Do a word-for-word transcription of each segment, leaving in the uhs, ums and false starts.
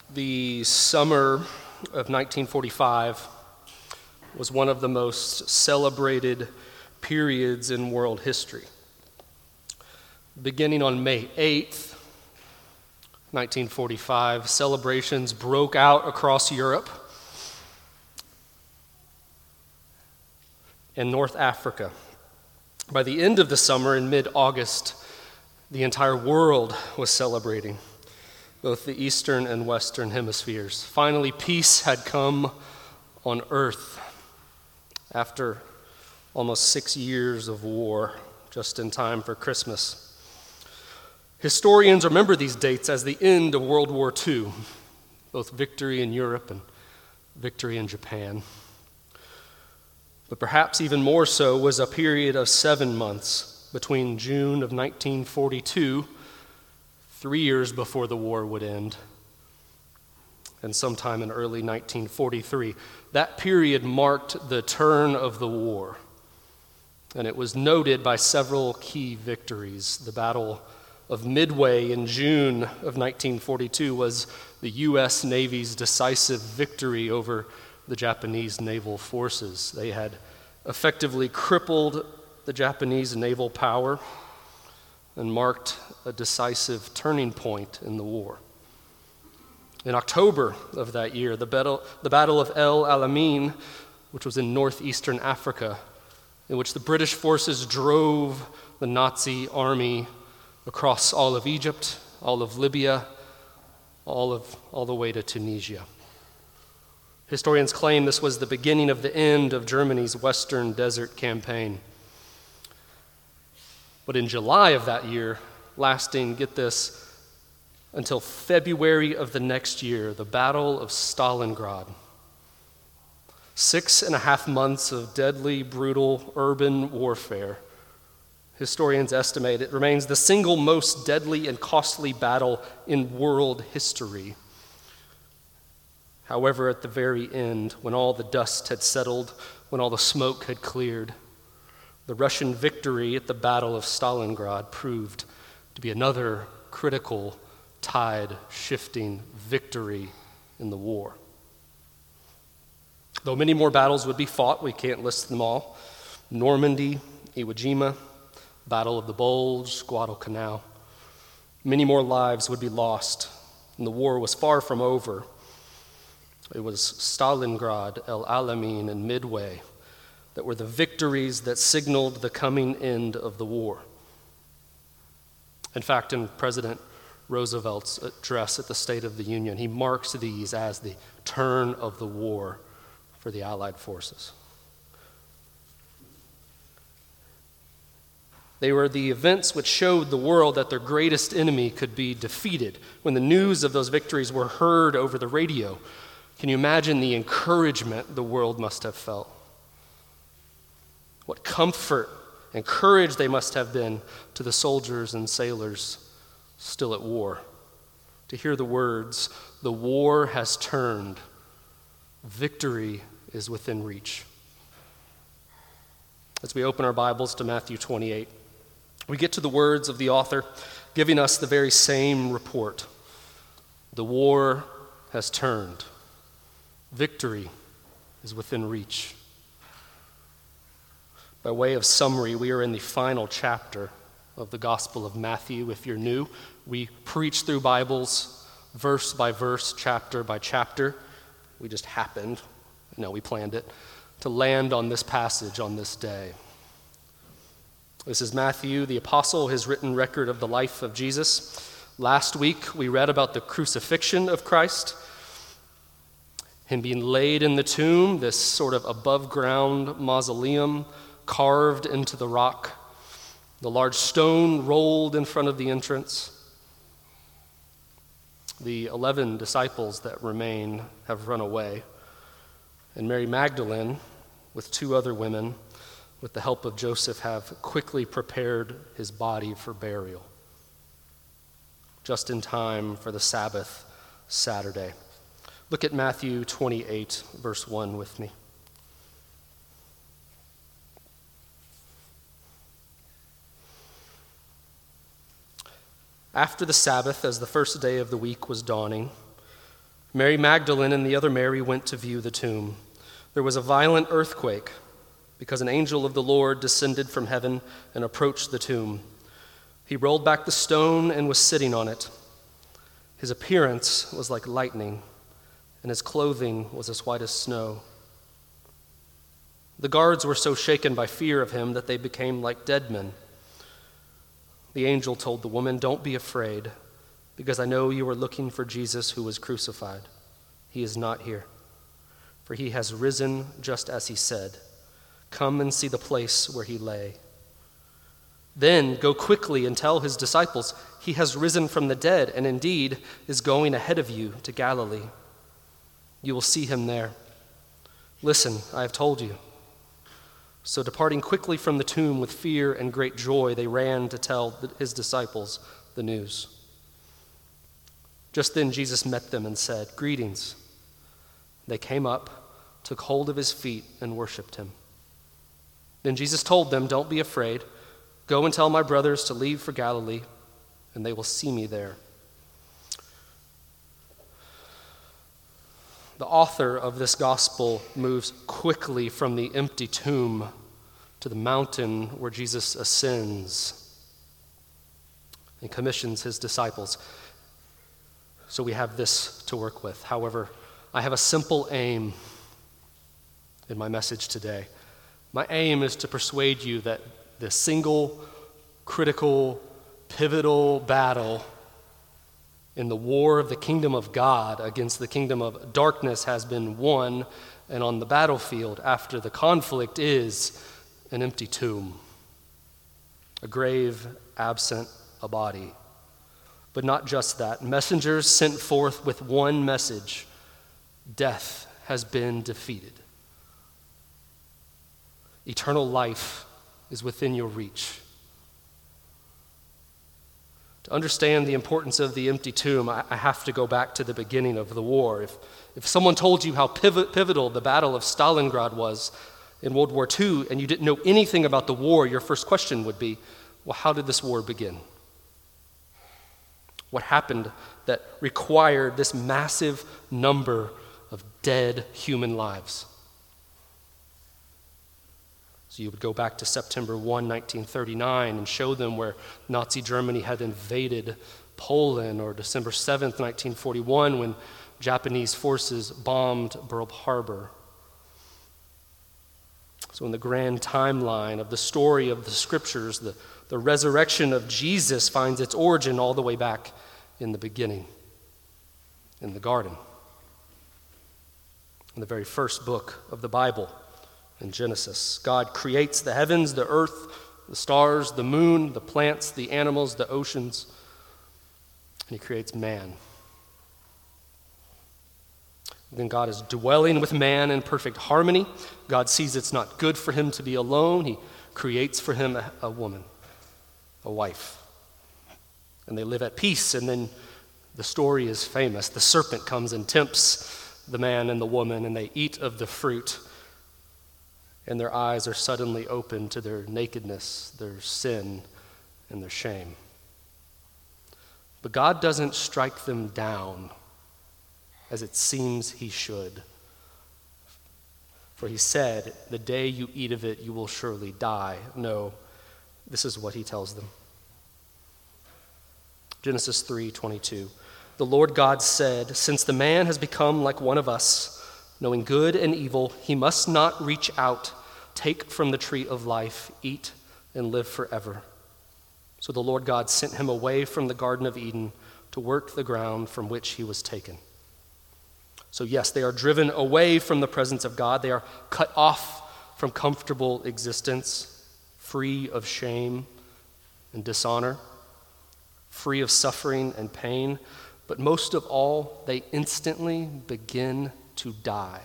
The summer of nineteen forty-five was one of the most celebrated periods in world history. Beginning on May eighth, nineteen forty-five, celebrations broke out across Europe and North Africa. By the end of the summer, in mid-August, the entire world was celebrating, both the eastern and western hemispheres. Finally, peace had come on earth after almost six years of war, just in time for Christmas. Historians remember these dates as the end of World War Two, both victory in Europe and victory in Japan. But perhaps even more so was a period of seven months between June of nineteen forty-two, three years before the war would end, and sometime in early nineteen forty-three. That period marked the turn of the war, and it was noted by several key victories. The Battle of Midway in June of nineteen forty-two was the U S Navy's decisive victory over the Japanese naval forces. They had effectively crippled the Japanese naval power and marked a decisive turning point in the war. In October of that year, the battle, the Battle of El Alamein, which was in northeastern Africa, in which the British forces drove the Nazi army across all of Egypt, all of Libya, all of all the way to Tunisia. Historians claim this was the beginning of the end of Germany's Western Desert Campaign. But in July of that year, lasting, get this, until February of the next year, the Battle of Stalingrad. Six and a half months of deadly, brutal urban warfare. Historians estimate it remains the single most deadly and costly battle in world history. However, at the very end, when all the dust had settled, when all the smoke had cleared, the Russian victory at the Battle of Stalingrad proved to be another critical, tide-shifting victory in the war. Though many more battles would be fought, we can't list them all. Normandy, Iwo Jima, Battle of the Bulge, Guadalcanal. Many more lives would be lost, and the war was far from over. It was Stalingrad, El Alamein, and Midway that were the victories that signaled the coming end of the war. In fact, in President Roosevelt's address at the State of the Union, he marks these as the turn of the war for the Allied forces. They were the events which showed the world that their greatest enemy could be defeated. When the news of those victories were heard over the radio, can you imagine the encouragement the world must have felt? What comfort and courage they must have been to the soldiers and sailors still at war. To hear the words, "The war has turned. Victory is within reach." As we open our Bibles to Matthew twenty-eight, we get to the words of the author giving us the very same report. The war has turned. Victory is within reach. By way of summary, we are in the final chapter of the Gospel of Matthew. If you're new, we preach through Bibles verse by verse, chapter by chapter. We just happened, no, we planned it, to land on this passage on this day. This is Matthew, the apostle, his written record of the life of Jesus. Last week, we read about the crucifixion of Christ, him being laid in the tomb, this sort of above-ground mausoleum carved into the rock, the large stone rolled in front of the entrance. The eleven disciples that remain have run away, and Mary Magdalene, with two other women, with the help of Joseph, have quickly prepared his body for burial, just in time for the Sabbath Saturday. Look at Matthew twenty-eight, verse one with me. After the Sabbath, as the first day of the week was dawning, Mary Magdalene and the other Mary went to view the tomb. There was a violent earthquake because an angel of the Lord descended from heaven and approached the tomb. He rolled back the stone and was sitting on it. His appearance was like lightning, and his clothing was as white as snow. The guards were so shaken by fear of him that they became like dead men. The angel told the woman, "Don't be afraid, because I know you are looking for Jesus who was crucified. He is not here, for he has risen just as he said. Come and see the place where he lay. Then go quickly and tell his disciples, he has risen from the dead and indeed is going ahead of you to Galilee. You will see him there. Listen, I have told you." So departing quickly from the tomb with fear and great joy, they ran to tell his disciples the news. Just then Jesus met them and said, "Greetings." They came up, took hold of his feet, and worshiped him. Then Jesus told them, "Don't be afraid. Go and tell my brothers to leave for Galilee, and they will see me there." The author of this gospel moves quickly from the empty tomb to the mountain where Jesus ascends and commissions his disciples. So we have this to work with. However, I have a simple aim in my message today. My aim is to persuade you that the single, critical, pivotal battle in the war of the kingdom of God against the kingdom of darkness has been won, and on the battlefield after the conflict is an empty tomb, a grave absent a body. But not just that. Messengers sent forth with one message: death has been defeated. Eternal life is within your reach. To understand the importance of the empty tomb, I, I have to go back to the beginning of the war. If, if someone told you how pivot, pivotal the Battle of Stalingrad was in World War Two and you didn't know anything about the war, your first question would be, well, how did this war begin? What happened that required this massive number of dead human lives? So you would go back to September first, nineteen thirty-nine, and show them where Nazi Germany had invaded Poland, or December seventh, nineteen forty-one, when Japanese forces bombed Pearl Harbor. So in the grand timeline of the story of the scriptures, the, the resurrection of Jesus finds its origin all the way back in the beginning, in the garden, in the very first book of the Bible. In Genesis, God creates the heavens, the earth, the stars, the moon, the plants, the animals, the oceans, and he creates man. Then God is dwelling with man in perfect harmony. God sees it's not good for him to be alone. He creates for him a, a woman, a wife. And they live at peace, and then the story is famous. The serpent comes and tempts the man and the woman, and they eat of the fruit. And their eyes are suddenly opened to their nakedness, their sin, and their shame. But God doesn't strike them down as it seems he should. For he said, "The day you eat of it, you will surely die." No, this is what he tells them. Genesis three twenty-two. The Lord God said, "Since the man has become like one of us, knowing good and evil, he must not reach out, take from the tree of life, eat, and live forever." So the Lord God sent him away from the Garden of Eden to work the ground from which he was taken. So yes, they are driven away from the presence of God. They are cut off from comfortable existence, free of shame and dishonor, free of suffering and pain. But most of all, they instantly begin to die.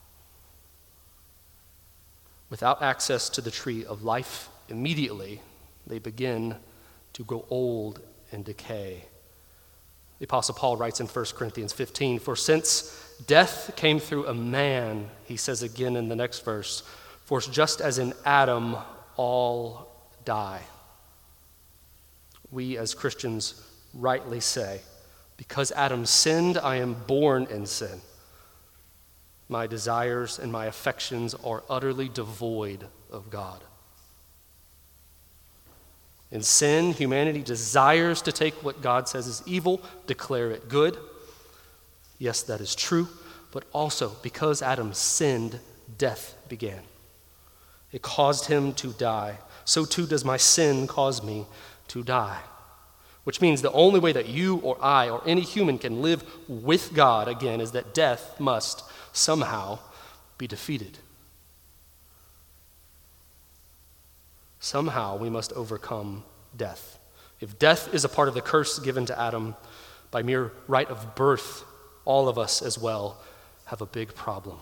Without access to the tree of life, immediately they begin to grow old and decay. The Apostle Paul writes in First Corinthians fifteen, "For since death came through a man," he says again in the next verse, "for just as in Adam all die." We as Christians rightly say, Because Adam sinned, I am born in sin. My desires and my affections are utterly devoid of God. In sin, humanity desires to take what God says is evil, declare it good. Yes, that is true, but also because Adam sinned, death began. It caused him to die. So too does my sin cause me to die. Which means the only way that you or I or any human can live with God again is that death must somehow be defeated. Somehow we must overcome death. If death is a part of the curse given to Adam by mere right of birth, all of us as well have a big problem.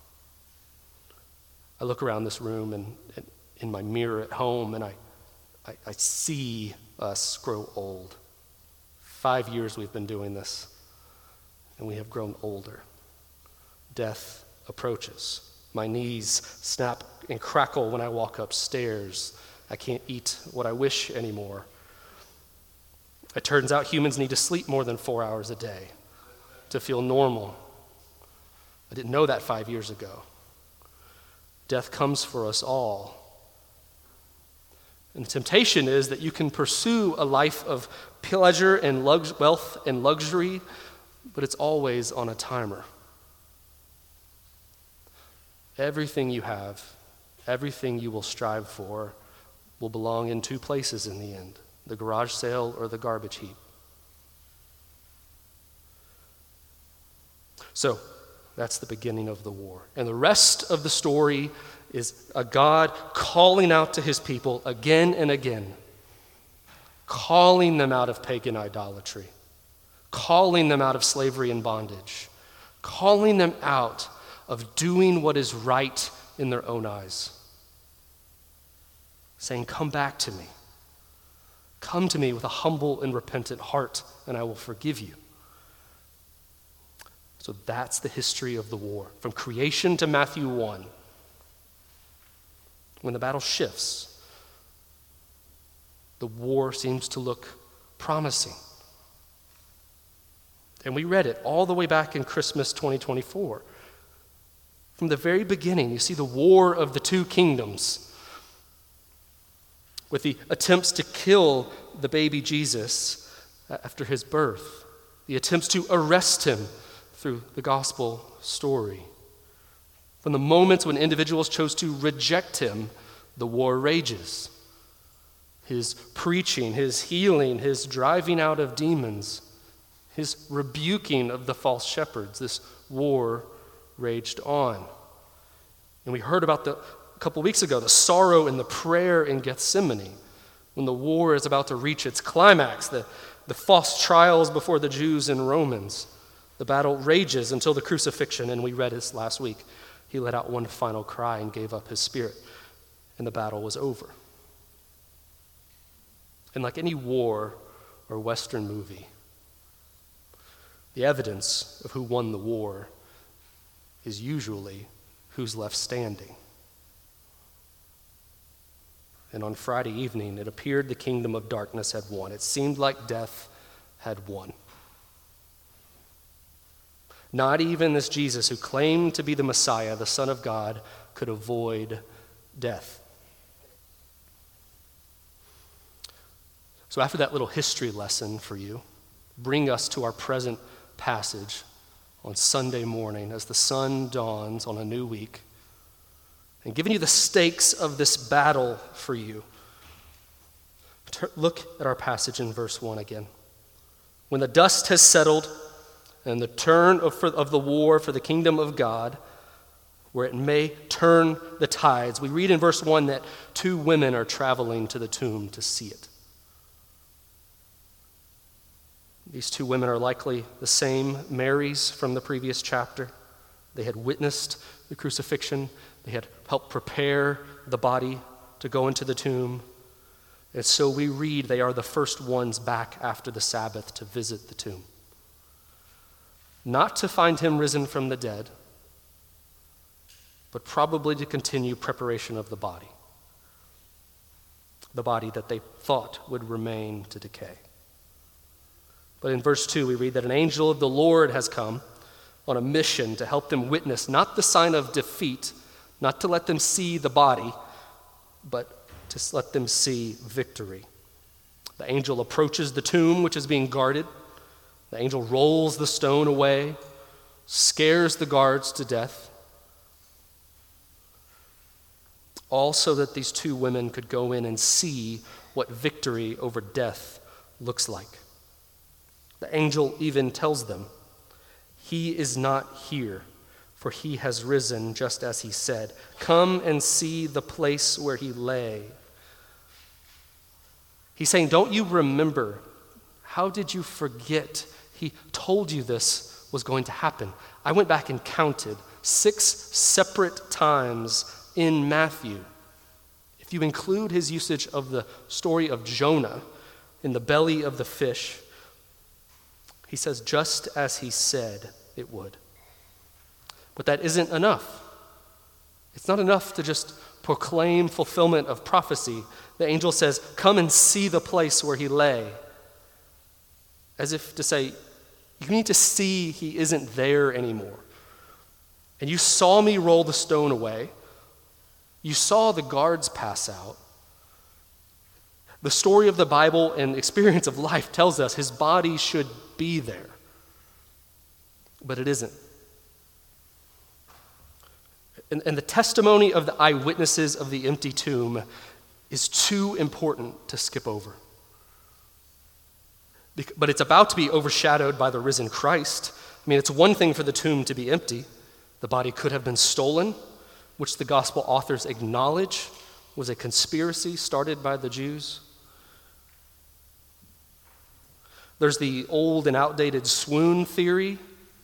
I look around this room and, and in my mirror at home and I, I, I see us grow old. Five years we've been doing this and we have grown older. Death approaches. My knees snap and crackle when I walk upstairs. I can't eat what I wish anymore. It turns out humans need to sleep more than four hours a day to feel normal. I didn't know that five years ago. Death comes for us all. And the temptation is that you can pursue a life of pleasure and lux- wealth and luxury, but it's always on a timer. Everything you have, everything you will strive for, will belong in two places in the end, the garage sale or the garbage heap. So, that's the beginning of the war. And the rest of the story is a God calling out to his people again and again, calling them out of pagan idolatry, calling them out of slavery and bondage, calling them out of doing what is right in their own eyes, saying, come back to me. Come to me with a humble and repentant heart, and I will forgive you. So that's the history of the war, from creation to Matthew one. When the battle shifts, the war seems to look promising. And we read it all the way back in Christmas twenty twenty-four. From the very beginning, you see the war of the two kingdoms, with the attempts to kill the baby Jesus after his birth, the attempts to arrest him through the gospel story. From the moments when individuals chose to reject him, the war rages. His preaching, his healing, his driving out of demons, his rebuking of the false shepherds, this war raged on. And we heard about the a couple weeks ago, the sorrow and the prayer in Gethsemane, when the war is about to reach its climax, the, the false trials before the Jews and Romans. The battle rages until the crucifixion, and we read this last week. He let out one final cry and gave up his spirit, and the battle was over. And like any war or Western movie, the evidence of who won the war is usually who's left standing. And on Friday evening, it appeared the kingdom of darkness had won. It seemed like death had won. Not even this Jesus, who claimed to be the Messiah, the Son of God, could avoid death. So after that little history lesson for you, bring us to our present passage on Sunday morning as the sun dawns on a new week, and giving you the stakes of this battle for you. Look at our passage in verse one again. When the dust has settled, and the turn of, for, of the war for the kingdom of God, where it may turn the tides. We read in verse one that two women are traveling to the tomb to see it. These two women are likely the same Marys from the previous chapter. They had witnessed the crucifixion. They had helped prepare the body to go into the tomb. And so we read they are the first ones back after the Sabbath to visit the tomb. Not to find him risen from the dead, but probably to continue preparation of the body. The body that they thought would remain to decay. But in verse two, we read that an angel of the Lord has come on a mission to help them witness not the sign of defeat, not to let them see the body, but to let them see victory. The angel approaches the tomb, which is being guarded. The angel rolls the stone away, scares the guards to death, all so that these two women could go in and see what victory over death looks like. The angel even tells them, "He is not here, for he has risen just as he said. Come and see the place where he lay." He's saying, don't you remember? How did you forget? He told you this was going to happen. I went back and counted six separate times in Matthew. If you include his usage of the story of Jonah in the belly of the fish, he says, just as he said it would. But that isn't enough. It's not enough to just proclaim fulfillment of prophecy. The angel says, come and see the place where he lay. As if to say, you need to see he isn't there anymore. And you saw me roll the stone away. You saw the guards pass out. The story of the Bible and experience of life tells us his body should be there. But it isn't. And, and the testimony of the eyewitnesses of the empty tomb is too important to skip over. But it's about to be overshadowed by the risen Christ. I mean, it's one thing for the tomb to be empty. The body could have been stolen, which the gospel authors acknowledge was a conspiracy started by the Jews. There's the old and outdated swoon theory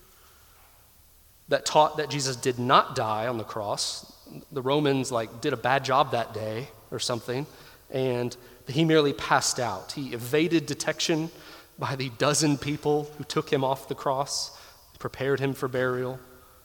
that taught that Jesus did not die on the cross. The Romans like did a bad job that day or something, and he merely passed out. He evaded detection by the dozen people who took him off the cross, prepared him for burial.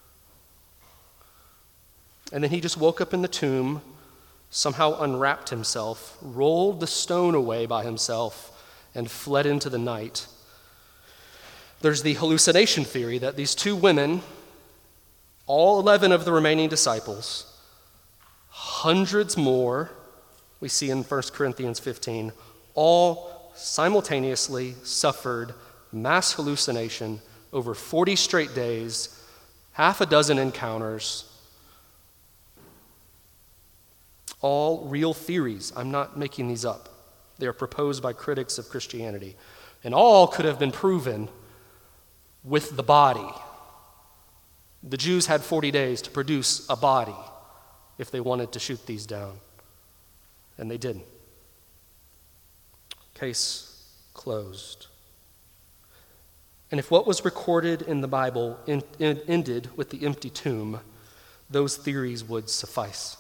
And then he just woke up in the tomb, somehow unwrapped himself, rolled the stone away by himself, and fled into the night. There's the hallucination theory that these two women, all eleven of the remaining disciples, hundreds more, we see in First Corinthians fifteen, all simultaneously suffered mass hallucination over forty straight days, half a dozen encounters, all real theories. I'm not making these up. They are proposed by critics of Christianity. And all could have been proven with the body. The Jews had forty days to produce a body if they wanted to shoot these down. And they didn't. Case closed. And if what was recorded in the Bible in, in, ended with the empty tomb, those theories would suffice.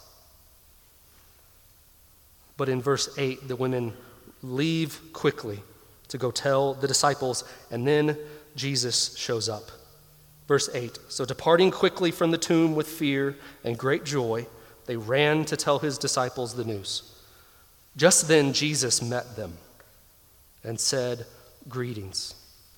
But in verse eight, the women leave quickly to go tell the disciples, and then Jesus shows up. Verse eight, so departing quickly from the tomb with fear and great joy, they ran to tell his disciples the news. Just then Jesus met them and said, greetings.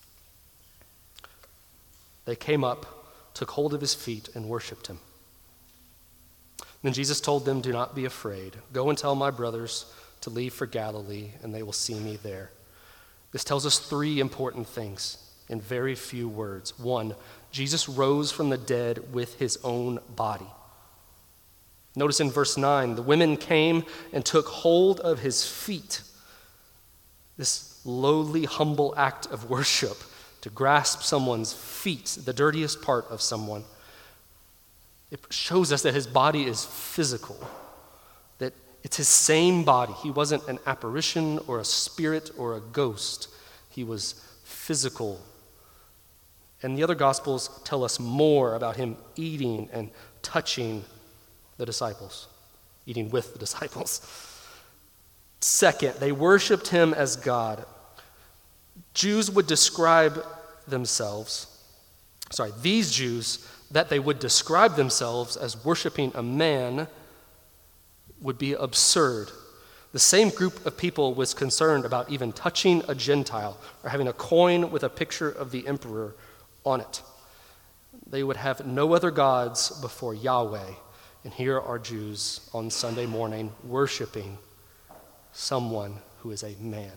They came up, took hold of his feet, and worshiped him. Then Jesus told them, do not be afraid. Go and tell my brothers to leave for Galilee, and they will see me there. This tells us three important things in very few words. One, Jesus rose from the dead with his own body. Notice in verse nine, the women came and took hold of his feet. This lowly, humble act of worship, to grasp someone's feet, the dirtiest part of someone. It shows us that his body is physical, that it's his same body. He wasn't an apparition or a spirit or a ghost. He was physical. And the other Gospels tell us more about him eating and touching the disciples, eating with the disciples. Second, they worshiped him as God. Jews would describe themselves, sorry, these Jews, that they would describe themselves as worshiping a man would be absurd. The same group of people was concerned about even touching a Gentile or having a coin with a picture of the emperor on it. They would have no other gods before Yahweh. And here are Jews on Sunday morning worshiping someone who is a man.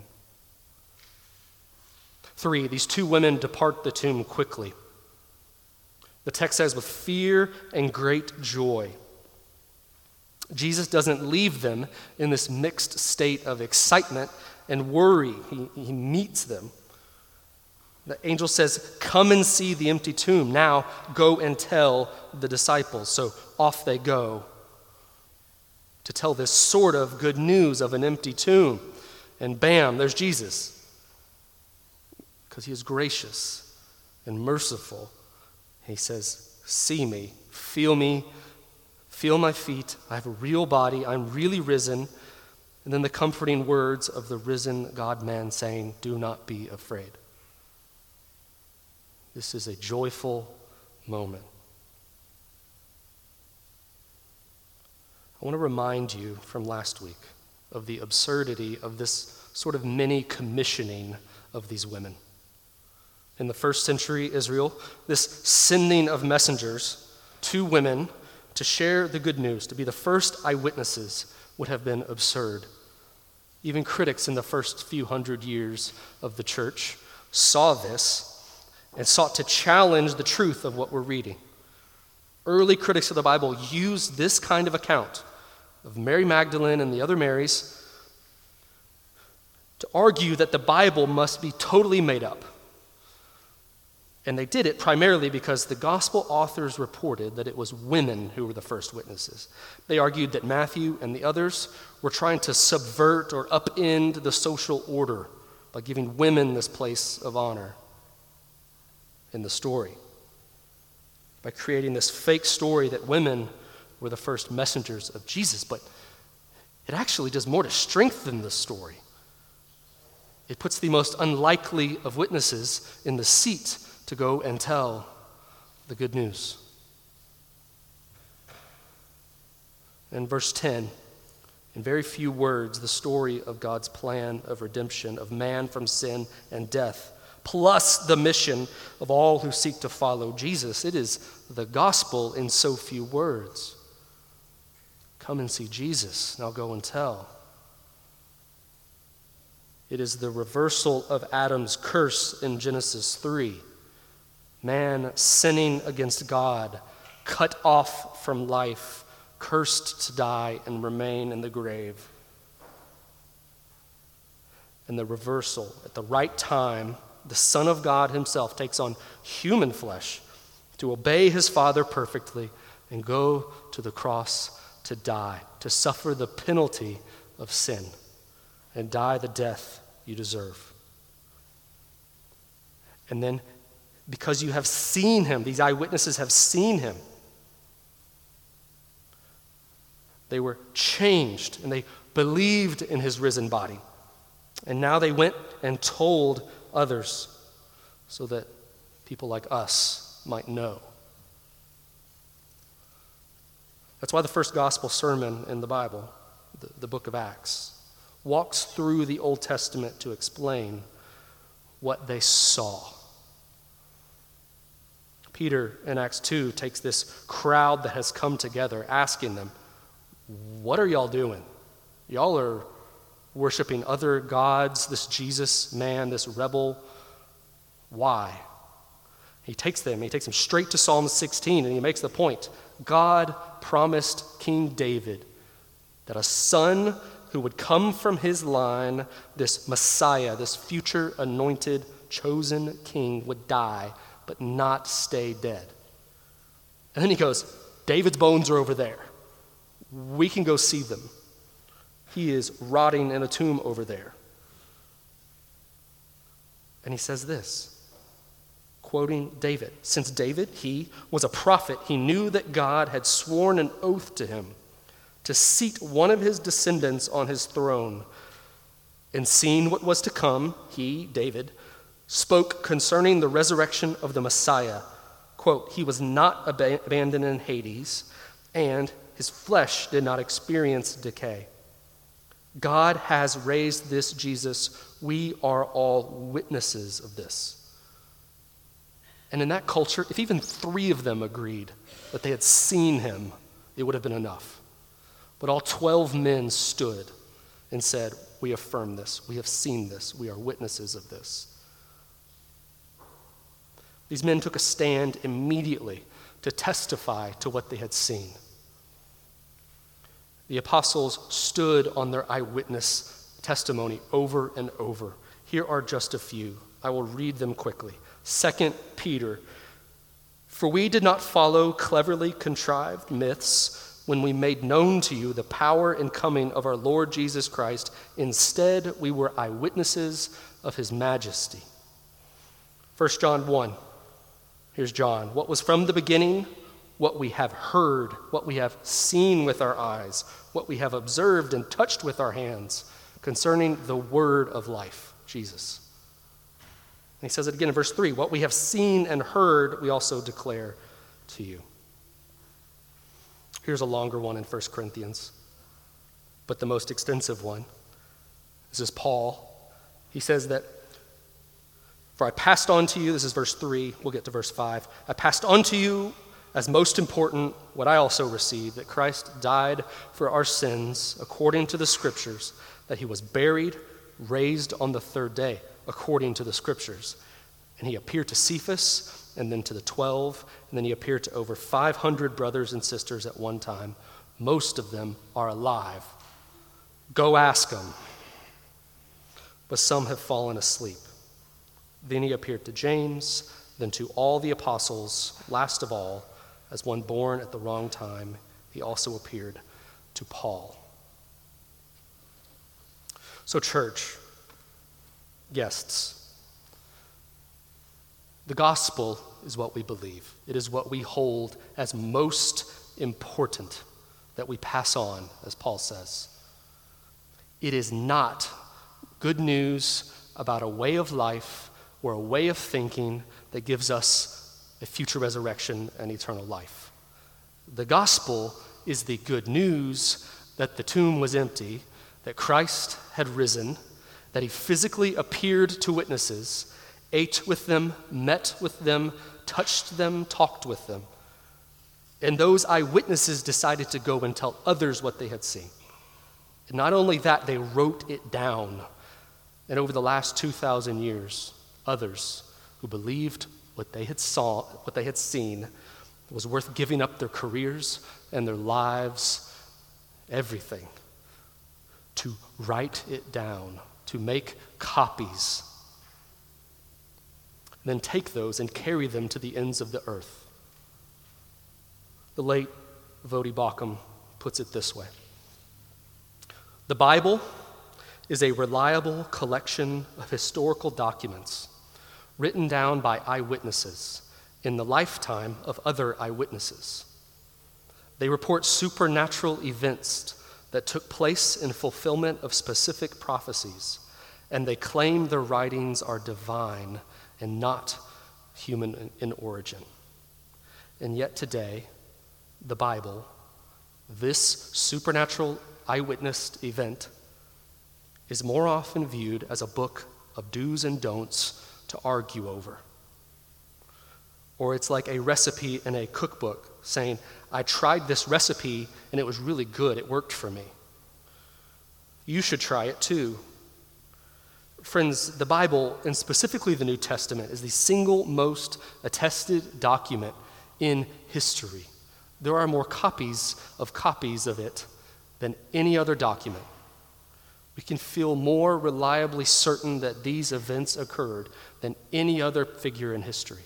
Three, these two women depart the tomb quickly. The text says, with fear and great joy. Jesus doesn't leave them in this mixed state of excitement and worry. He, he meets them. The angel says, come and see the empty tomb. Now go and tell the disciples. So off they go to tell this sort of good news of an empty tomb. And bam, there's Jesus. Because he is gracious and merciful. He says, see me, feel me, feel my feet. I have a real body. I'm really risen. And then the comforting words of the risen God-man saying, do not be afraid. This is a joyful moment. I want to remind you from last week of the absurdity of this sort of mini commissioning of these women. In the first century Israel, this sending of messengers to women to share the good news, to be the first eyewitnesses, would have been absurd. Even critics in the first few hundred years of the church saw this and sought to challenge the truth of what we're reading. Early critics of the Bible used this kind of account of Mary Magdalene and the other Marys to argue that the Bible must be totally made up. And they did it primarily because the gospel authors reported that it was women who were the first witnesses. They argued that Matthew and the others were trying to subvert or upend the social order by giving women this place of honor in the story, by creating this fake story that women were the first messengers of Jesus. But it actually does more to strengthen the story. It puts the most unlikely of witnesses in the seat to go and tell the good news. In verse ten, in very few words, the story of God's plan of redemption, of man from sin and death, plus the mission of all who seek to follow Jesus. It is the gospel in so few words. Come and see Jesus, now go and tell. It is the reversal of Adam's curse in Genesis three. Man sinning against God, cut off from life, cursed to die and remain in the grave. And the reversal, at the right time, the Son of God himself takes on human flesh to obey his Father perfectly and go to the cross to die, to suffer the penalty of sin and die the death you deserve. And then, because you have seen him, these eyewitnesses have seen him, they were changed and they believed in his risen body. And now they went and told others so that people like us might know. That's why the first gospel sermon in the Bible, the, the book of Acts, walks through the Old Testament to explain what they saw. Peter in Acts two takes this crowd that has come together, asking them, what are y'all doing? Y'all are worshiping other gods, this Jesus man, this rebel. Why? He takes them, he takes them straight to Psalm sixteen, and he makes the point. God promised King David that a son who would come from his line, this Messiah, this future anointed, chosen king, would die, but not stay dead. And then he goes, David's bones are over there. We can go see them. He is rotting in a tomb over there. And he says this, quoting David, since David, he was a prophet, he knew that God had sworn an oath to him to seat one of his descendants on his throne. And seeing what was to come, he, David, spoke concerning the resurrection of the Messiah. Quote, he was not ab- abandoned in Hades, and his flesh did not experience decay. God has raised this Jesus. We are all witnesses of this. And in that culture, if even three of them agreed that they had seen him, it would have been enough. But all twelve men stood and said, we affirm this. We have seen this. We are witnesses of this. These men took a stand immediately to testify to what they had seen. The apostles stood on their eyewitness testimony over and over. Here are just a few. I will read them quickly. Second Peter, for we did not follow cleverly contrived myths when we made known to you the power and coming of our Lord Jesus Christ. Instead, we were eyewitnesses of his majesty. First John one, here's John. What was from the beginning, what we have heard, what we have seen with our eyes, what we have observed and touched with our hands concerning the word of life, Jesus. And he says it again in verse three, what we have seen and heard, we also declare to you. Here's a longer one in First Corinthians, but the most extensive one. This is Paul. He says that, for I passed on to you, this is verse three, we'll get to verse five. I passed on to you as most important what I also received, that Christ died for our sins according to the scriptures, that he was buried, raised on the third day according to the scriptures. And he appeared to Cephas, and then to the twelve, and then he appeared to over five hundred brothers and sisters at one time. Most of them are alive. Go ask them. But some have fallen asleep. Then he appeared to James, then to all the apostles. Last of all, as one born at the wrong time, he also appeared to Paul. So, church, guests, the gospel is what we believe. It is what we hold as most important that we pass on, as Paul says. It is not good news about a way of life or a way of thinking that gives us a future resurrection and eternal life. The gospel is the good news that the tomb was empty, that Christ had risen, that he physically appeared to witnesses, ate with them, met with them, touched them, talked with them. And those eyewitnesses decided to go and tell others what they had seen. And not only that, they wrote it down. And over the last two thousand years, others who believed what they had saw, what they had seen was worth giving up their careers and their lives, everything, to write it down, to make copies, and then take those and carry them to the ends of the earth. The late Voddie Baucham puts it this way: the Bible is a reliable collection of historical documents written down by eyewitnesses in the lifetime of other eyewitnesses. They report supernatural events that took place in fulfillment of specific prophecies, and they claim their writings are divine and not human in origin. And yet today, the Bible, this supernatural eyewitness event, is more often viewed as a book of do's and don'ts to argue over. Or it's like a recipe in a cookbook saying, I tried this recipe and it was really good, it worked for me. You should try it too. Friends, the Bible, and specifically the New Testament, is the single most attested document in history. There are more copies of copies of it than any other document. We can feel more reliably certain that these events occurred than any other figure in history.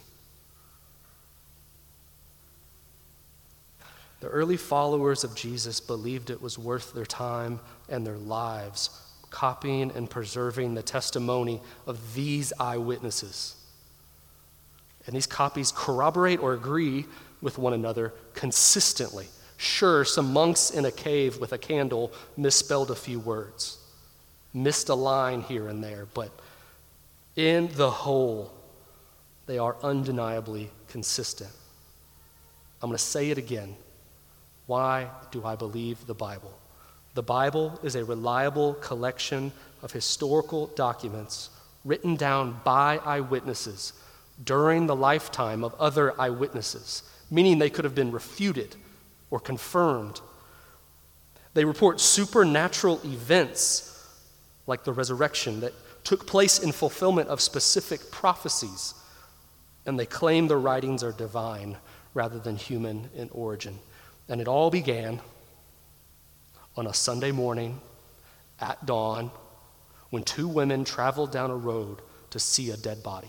The early followers of Jesus believed it was worth their time and their lives copying and preserving the testimony of these eyewitnesses. And these copies corroborate or agree with one another consistently. Sure, some monks in a cave with a candle misspelled a few words, missed a line here and there, but in the whole, they are undeniably consistent. I'm going to say it again. Why do I believe the Bible? The Bible is a reliable collection of historical documents written down by eyewitnesses during the lifetime of other eyewitnesses, meaning they could have been refuted or confirmed. They report supernatural events like the resurrection that took place in fulfillment of specific prophecies, and they claim the writings are divine rather than human in origin. And it all began on a Sunday morning at dawn when two women traveled down a road to see a dead body.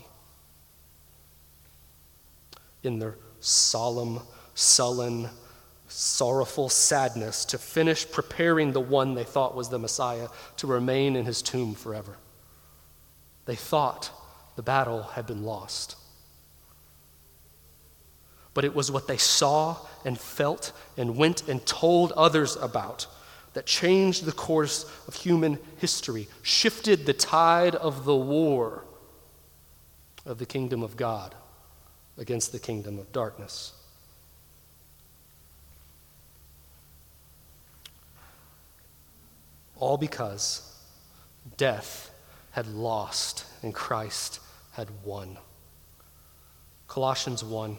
In their solemn, sullen, sorrowful sadness to finish preparing the one they thought was the Messiah to remain in his tomb forever. They thought the battle had been lost. But it was what they saw and felt and went and told others about that changed the course of human history, shifted the tide of the war of the kingdom of God against the kingdom of darkness. All because death had lost and Christ had won. Colossians one,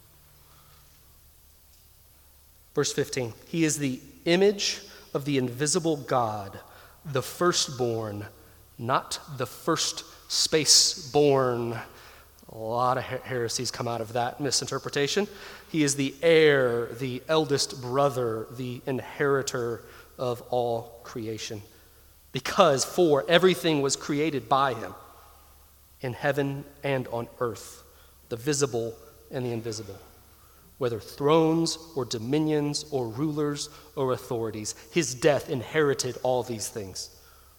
verse fifteen. He is the image of the invisible God, the firstborn, not the first space-born. A lot of heresies come out of that misinterpretation. He is the heir, the eldest brother, the inheritor of all creation. Because for everything was created by him in heaven and on earth, the visible and the invisible, whether thrones or dominions or rulers or authorities. His death inherited all these things.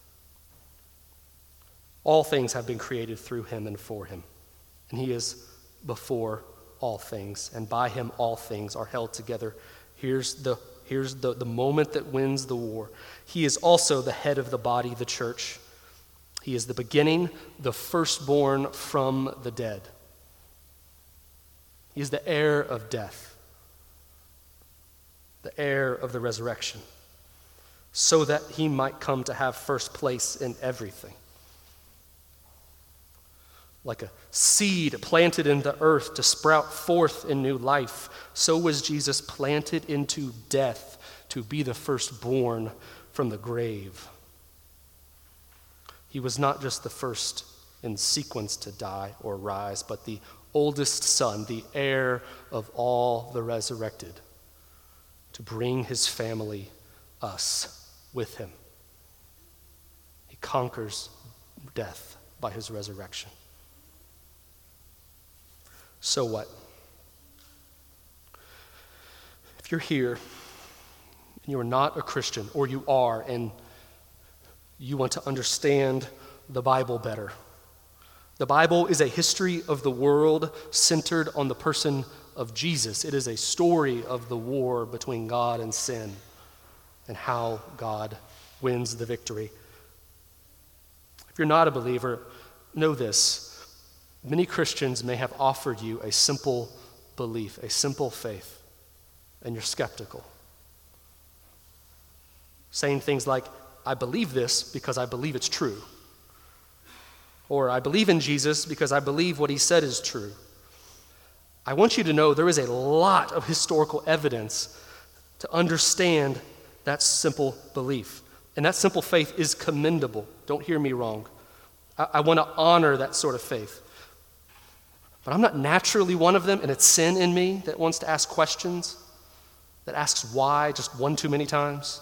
All things have been created through him and for him. And he is before all things, and by him all things are held together. Here's the Here's the, the moment that wins the war. He is also the head of the body, the church. He is the beginning, the firstborn from the dead. He is the heir of death, the heir of the resurrection, so that he might come to have first place in everything. Like a seed planted in the earth to sprout forth in new life, so was Jesus planted into death to be the firstborn from the grave. He was not just the first in sequence to die or rise, but the oldest son, the heir of all the resurrected, to bring his family, us, with him. He conquers death by his resurrection. So what? If you're here and you are not a Christian, or you are and you want to understand the Bible better, the Bible is a history of the world centered on the person of Jesus. It is a story of the war between God and sin and how God wins the victory. If you're not a believer, know this. Many Christians may have offered you a simple belief, a simple faith, and you're skeptical. Saying things like, I believe this because I believe it's true. Or I believe in Jesus because I believe what he said is true. I want you to know there is a lot of historical evidence to understand that simple belief. And that simple faith is commendable. Don't hear me wrong. I, I want to honor that sort of faith. But I'm not naturally one of them, and it's sin in me that wants to ask questions, that asks why just one too many times.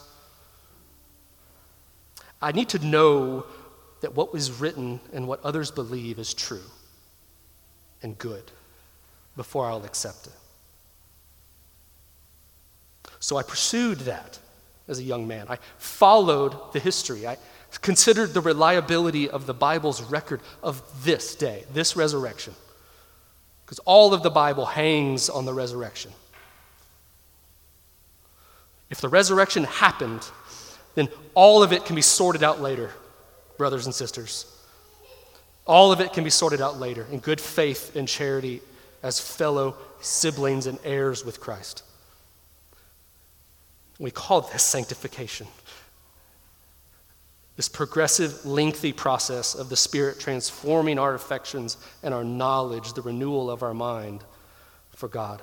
I need to know that what was written and what others believe is true and good before I'll accept it. So I pursued that as a young man. I followed the history. I considered the reliability of the Bible's record of this day, this resurrection. Because all of the Bible hangs on the resurrection. If the resurrection happened, then all of it can be sorted out later, brothers and sisters. All of it can be sorted out later in good faith and charity as fellow siblings and heirs with Christ. We call this sanctification. This progressive, lengthy process of the Spirit transforming our affections and our knowledge, the renewal of our mind for God.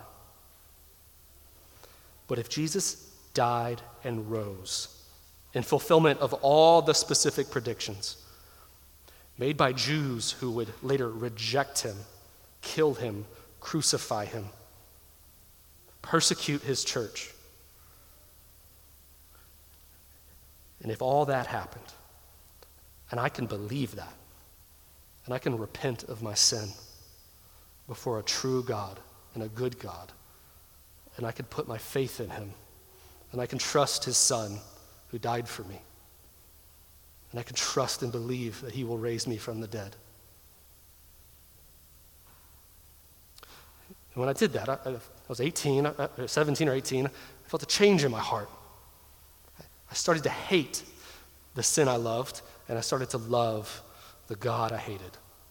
But if Jesus died and rose in fulfillment of all the specific predictions made by Jews who would later reject him, kill him, crucify him, persecute his church, and if all that happened, and I can believe that, and I can repent of my sin before a true God and a good God, and I can put my faith in him, and I can trust his Son who died for me, and I can trust and believe that he will raise me from the dead. And when I did that, I, I was eighteen, seventeen or eighteen, I felt a change in my heart. I started to hate the sin I loved, and I started to love the God I hated.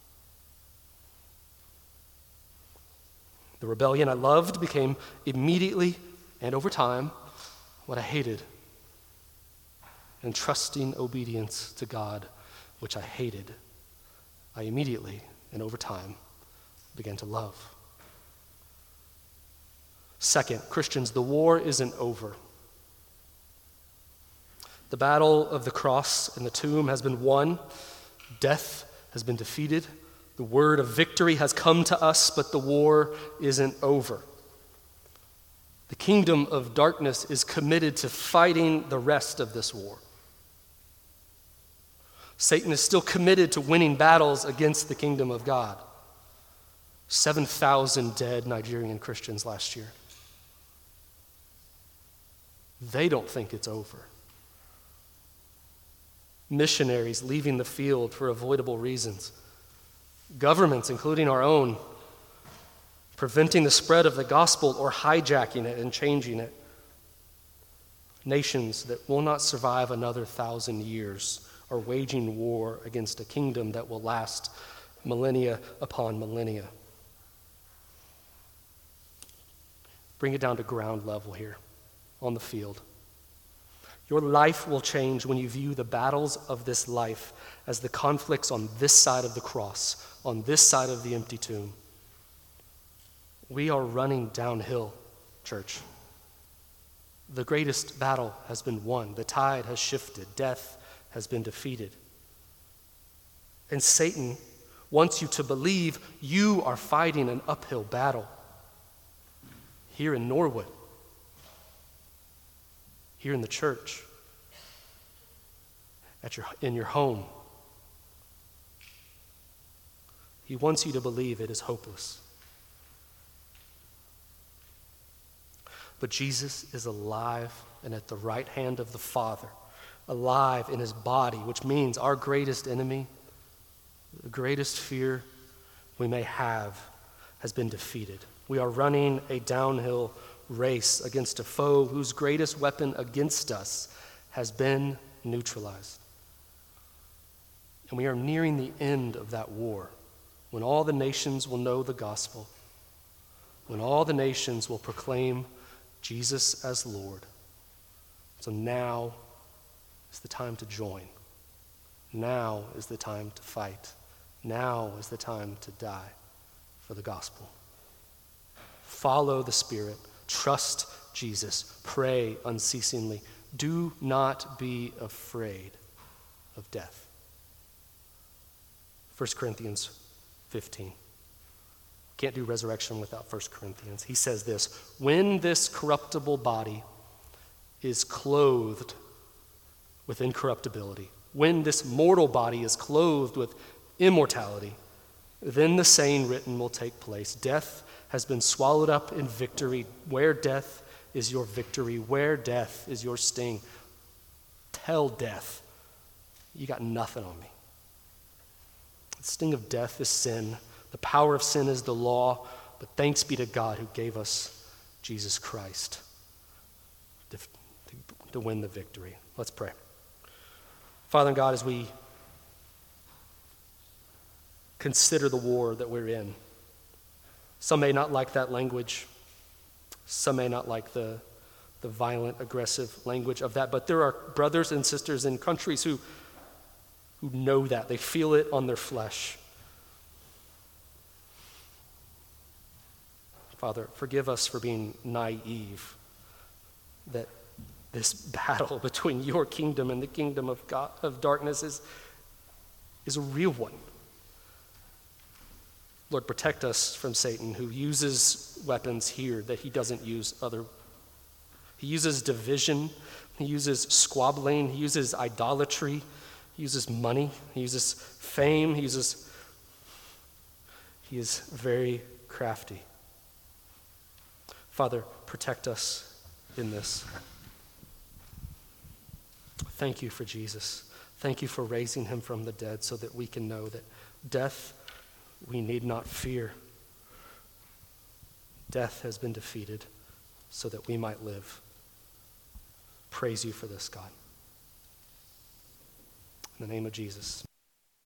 The rebellion I loved became immediately and over time what I hated. And trusting obedience to God, which I hated, I immediately and over time began to love. Second, Christians, the war isn't over. The battle of the cross and the tomb has been won. Death has been defeated. The word of victory has come to us, but the war isn't over. The kingdom of darkness is committed to fighting the rest of this war. Satan is still committed to winning battles against the kingdom of God. seven thousand dead Nigerian Christians last year. They don't think it's over. Missionaries leaving the field for avoidable reasons. Governments, including our own, preventing the spread of the gospel or hijacking it and changing it. Nations that will not survive another thousand years are waging war against a kingdom that will last millennia upon millennia. Bring it down to ground level here on the field. Your life will change when you view the battles of this life as the conflicts on this side of the cross, on this side of the empty tomb. We are running downhill, church. The greatest battle has been won. The tide has shifted. Death has been defeated. And Satan wants you to believe you are fighting an uphill battle here in Norwood, here in the church, at your, in your home. He wants you to believe it is hopeless. But Jesus is alive and at the right hand of the Father, alive in his body, which means our greatest enemy, the greatest fear we may have, has been defeated. We are running a downhill race against a foe whose greatest weapon against us has been neutralized. And we are nearing the end of that war, when all the nations will know the gospel, when all the nations will proclaim Jesus as Lord. So now is the time to join. Now is the time to fight. Now is the time to die for the gospel. Follow the Spirit. Trust Jesus. Pray unceasingly. Do not be afraid of death. First Corinthians fifteen. Can't do resurrection without First Corinthians. He says this: when this corruptible body is clothed with incorruptibility, when this mortal body is clothed with immortality, then the saying written will take place: death has been swallowed up in victory. Where death is your victory? Where death is your sting? Tell death, you got nothing on me. The sting of death is sin. The power of sin is the law. But thanks be to God who gave us Jesus Christ to, to, to win the victory. Let's pray. Father God, as we consider the war that we're in, some may not like that language. Some may not like the, the violent, aggressive language of that. But there are brothers and sisters in countries who who know that. They feel it on their flesh. Father, forgive us for being naive, that this battle between your kingdom and the kingdom of God of darkness is, is a real one. Lord, protect us from Satan, who uses weapons here that he doesn't use other. He uses division, he uses squabbling, he uses idolatry, he uses money, he uses fame, he uses, he is very crafty. Father, protect us in this. Thank you for Jesus. Thank you for raising him from the dead so that we can know that death we need not fear. Death has been defeated so that we might live. Praise you for this, God. In the name of Jesus.